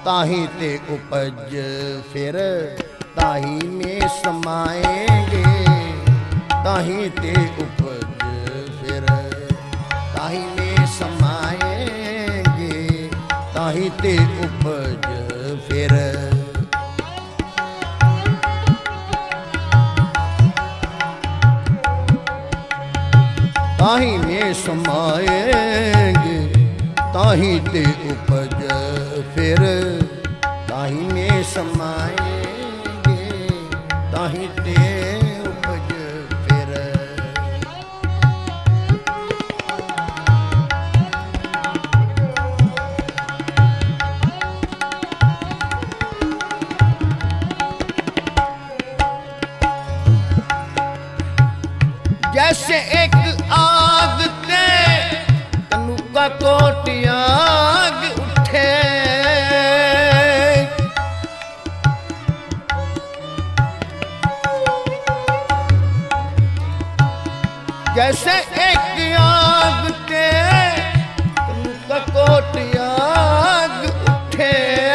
ताही ते उपज फिर ताही में समाएंगे। ताही ते उपज फिर ताही में समाएंगे। ताही ते उपज फिर ताही में समाएंगे। ताही ते उपज फिर ताही में समाएंगे। ताही ते उपज फिर जैसे एक आग ते तनु का कोट आग उठे। जैसे एक आग ते तनु का कोट आग उठे।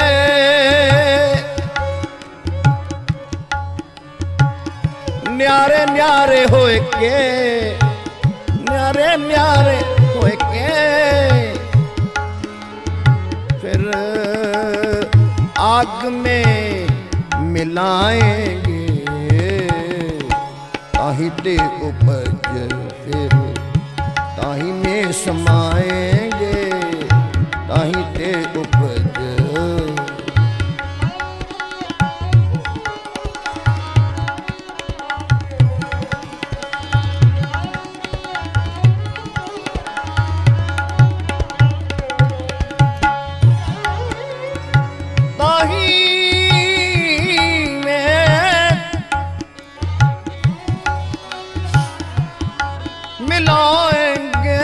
न्यारे न्यारे होए के न्यारे न्यारे होए के फिर आग में मिलाएंगे। ताही ते उपज फिर ताही में समाएंगे। ताही ते उपज मिलाएंगे।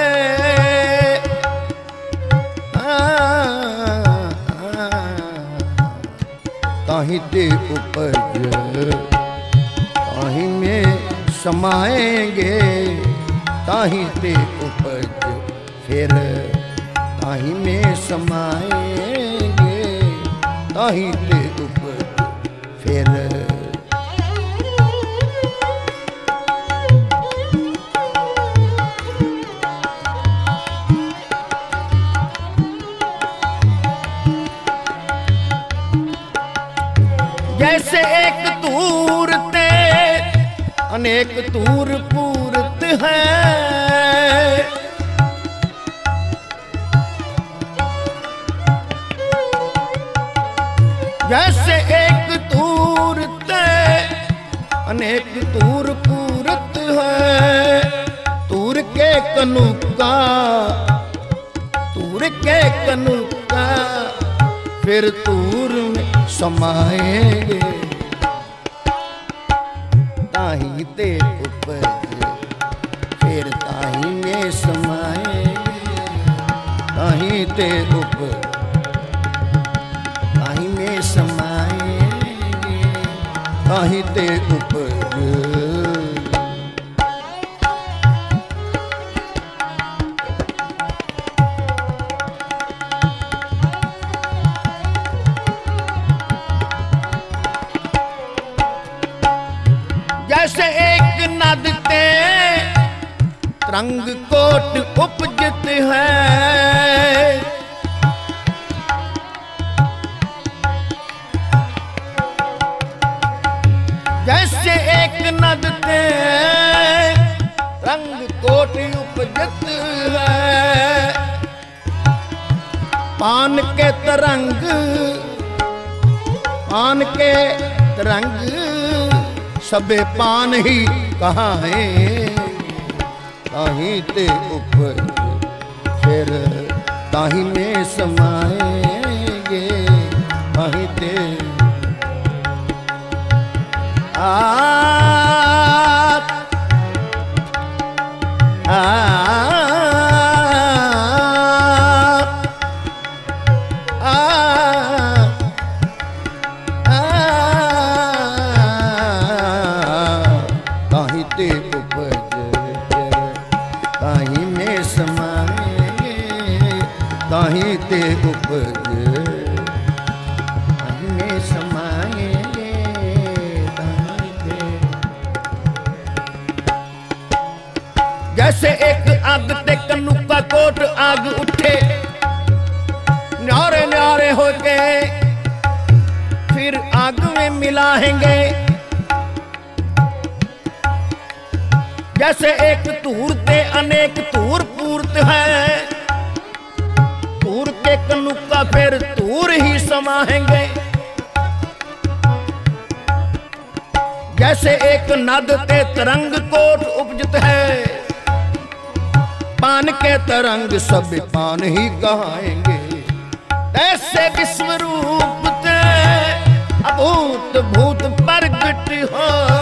ताही ते उपज ताही में समाएंगे। ताही ते उपज फिर ताही में समाएंगे। ताही ते उपज फिर जैसे एक तूर ते अनेक तूर पूरत है। जैसे एक तूर ते अनेक तूर पूरत है। तूर के कनुका तूर के कनुका फिर तूर में समाएंगे। ताही ते उपज फिर ताही में समाएंगे। ताही ते उपज ताही में समाएंगे। ताही ते उपज जैसे एक नद ते तरंग कोट उपजत है। जैसे एक नद ते तरंग कोट उपजत है। पान के तरंग पान के तरंग सबे पान ही कहाँ है। ताही ते उपज फिर ताही में समाएंगे। ताही ते ताही ते उपज ताही में समाएंगे। ताही ते उपज जैसे एक आग ते कन्नू का कोट आग उठे, न्यारे न्यारे होके फिर आग में मिलाएंगे। जैसे एक धूर ते अनेक धूर पूर्त है, धूर के कन्नू का फिर धूर ही समाएंगे। जैसे एक नद ते तरंग कोट उपजत है, पान के तरंग सब पान ही कहाएंगे। ऐसे विश्व रूप ते अभूत भूत प्रगट हो,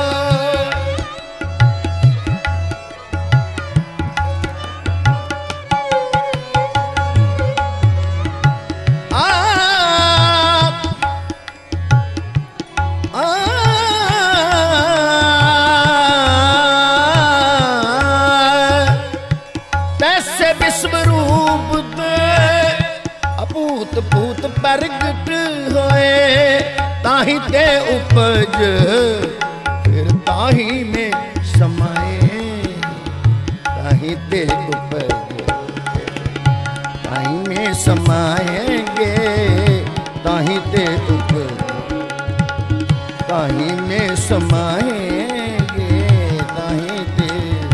प्रगट होए ताही ते उपज फिर ताही में समाए। ताही ते उपज ताही में समाएंगे, ताही ते उपज ताही में समाएंगे, ताही ते।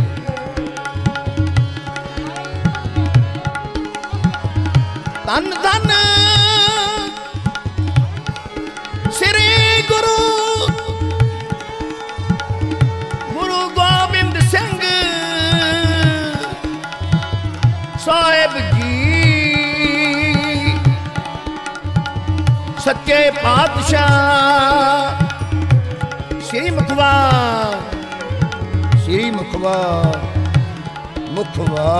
धन धन श्री गुरु गुरु गोबिंद सिंह साहिब जी, सच्चे पातशाह श्री मुखवा, श्री मुखवा मुखवा।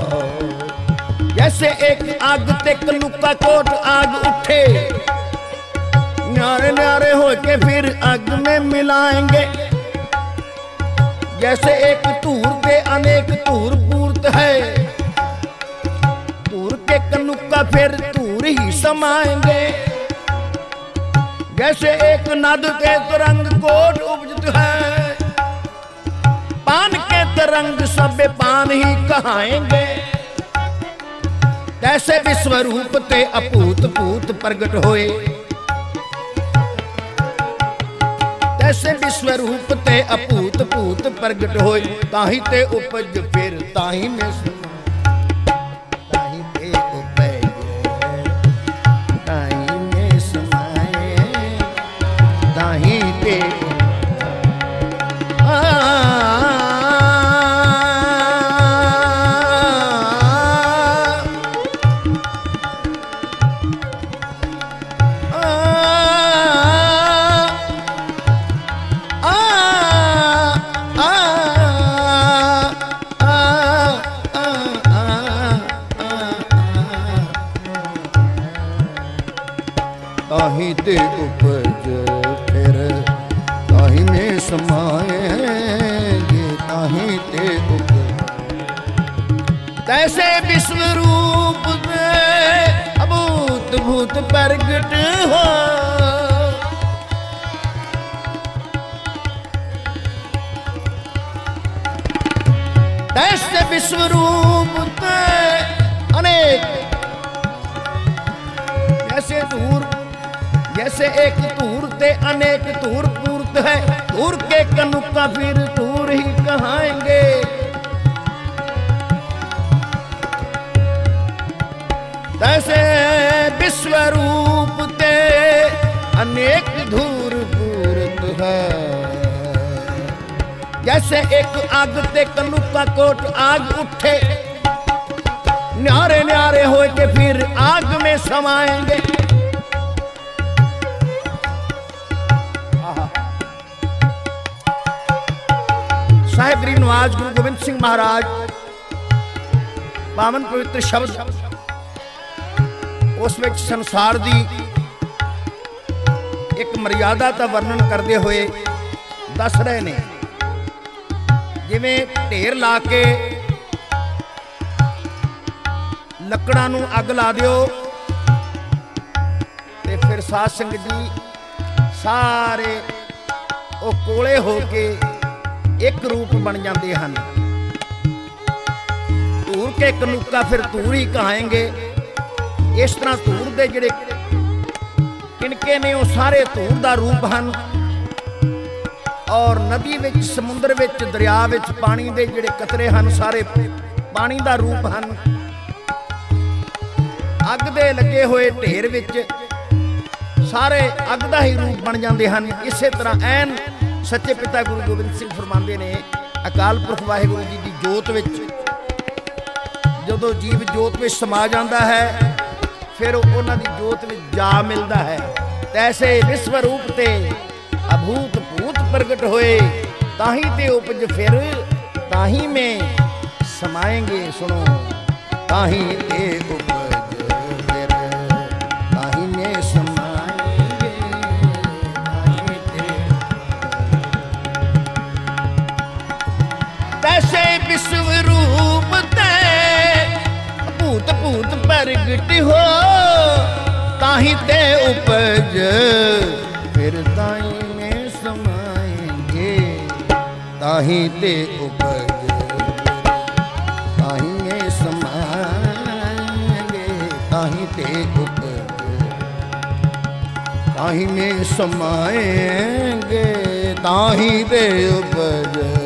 जैसे एक आग ते कन्नू का कोट आग उठे, न्यारे न्यारे होके फिर आग में मिलाएंगे। जैसे एक धूर पे अनेक धूर पूर्त है, धूर के कन्नू का फिर धूर ही समाएंगे। जैसे एक नद के तरंग कोट उपजत है, पान के तरंग सब पान ही कहाएंगे। तैसे विश्वरूप ते अपूत भूत प्रगट होए, तैसे विश्वरूप ते अपूत भूत प्रगट होए ताही ते उपज फिर ताही में ताही ते उपज ताही में समाए, ताही ते ताही ते उपज फिर ताही में समाएंगे, ताही ते उपज। तैसे विश्व रूप में अभूत भूत प्रगट हो, तैसे विश्व रूप में अनेक। जैसे दूर, जैसे एक धूर ते अनेक धूर पूर्त है, धूर के कन्नू का फिर धूर ही कहाएंगे। तैसे विश्वरूप ते अनेक धूर पूर्त है। जैसे एक आग ते कन्नू का कोट आग उठे, न्यारे न्यारे हो के फिर आग में समाएंगे। साहिब गरीब नवाज गुरु गोबिंद सिंह महाराज पावन पवित्र शब्द उस विच संसार दी एक मर्यादा का वर्णन करते हुए दस रहे ने। जिवें ढेर ला के लकड़ां नूं अग ला दिओ ते फिर साध संगत जी सारे ओ कोले हो के एक रूप बन जाते हैं। ਧੂਰ ਕੇ ਕਨੂਕਾ ਫਿਰ ਧੂਰ ਹੀ ਕਹਾਏਂਗੇ। ਇਸ ਤਰ੍ਹਾਂ ਧੂਰ ਦੇ ਜਿਹੜੇ ਕਿਣਕੇ ਨੇ ਉਹ ਸਾਰੇ ਧੂਰ ਦਾ ਰੂਪ ਹਨ। ਔਰ ਨਦੀ ਵਿੱਚ, ਸਮੁੰਦਰ ਵਿੱਚ, ਦਰਿਆ ਵਿੱਚ ਪਾਣੀ ਦੇ ਜਿਹੜੇ ਕਤਰੇ ਹਨ ਸਾਰੇ ਪਾਣੀ ਦਾ ਰੂਪ ਹਨ। ਅੱਗ ਦੇ ਲੱਗੇ ਹੋਏ ਢੇਰ ਵਿੱਚ ਸਾਰੇ ਅੱਗ ਦਾ ਹੀ ਰੂਪ ਬਣ ਜਾਂਦੇ ਹਨ। ਇਸੇ ਤਰ੍ਹਾਂ ਐਨ ਸੱਚੇ ਪਿਤਾ ਗੁਰੂ ਗੋਬਿੰਦ ਸਿੰਘ ਫਰਮਾਉਂਦੇ ਨੇ, ਅਕਾਲ ਪੁਰਖ ਵਾਹਿਗੁਰੂ ਜੀ ਦੀ ਜੋਤ ਵਿੱਚ ਜਦੋਂ ਜੀਵ ਜੋਤ ਵਿੱਚ ਸਮਾ ਜਾਂਦਾ ਹੈ ਫਿਰ ਉਹਨਾਂ ਦੀ ਜੋਤ ਵਿੱਚ ਜਾ ਮਿਲਦਾ ਹੈ। ਤੈਸੇ ਵਿਸ਼ਵ ਰੂਪ ਤੇ ਅਭੂਤ ਭੂਤ ਪ੍ਰਗਟ ਹੋਏ, ਤਾਹੀ ਤੇ ਉਪਜ ਫਿਰ ਤਾਹੀ ਮੈਂ ਸਮਾਏਂਗੇ। ਸੁਣੋ, ਤਾਹੀ ਤੇ ਉਪਜ ਫਿਰ ਤਾਹੀ ਮੈਂ ਸਮਾਏਂਗੇ। ਤਾਹੀ ਤੇ ਤੈਸੇ ਵਿਸ਼ਵ ਰੂਪ ਤੇ ਭੂਤ ਭੂਤ ਪ੍ਰਗਟ ਹੋ, ਤਾਹੀ ਤੇ ਉਪਜ ਫਿਰ ਤਾਹੀ में समाएंगे। ताही ते उपज ताही में समाएंगे। ताही ते उपज ताही में समाएंगे। ताही ते उपज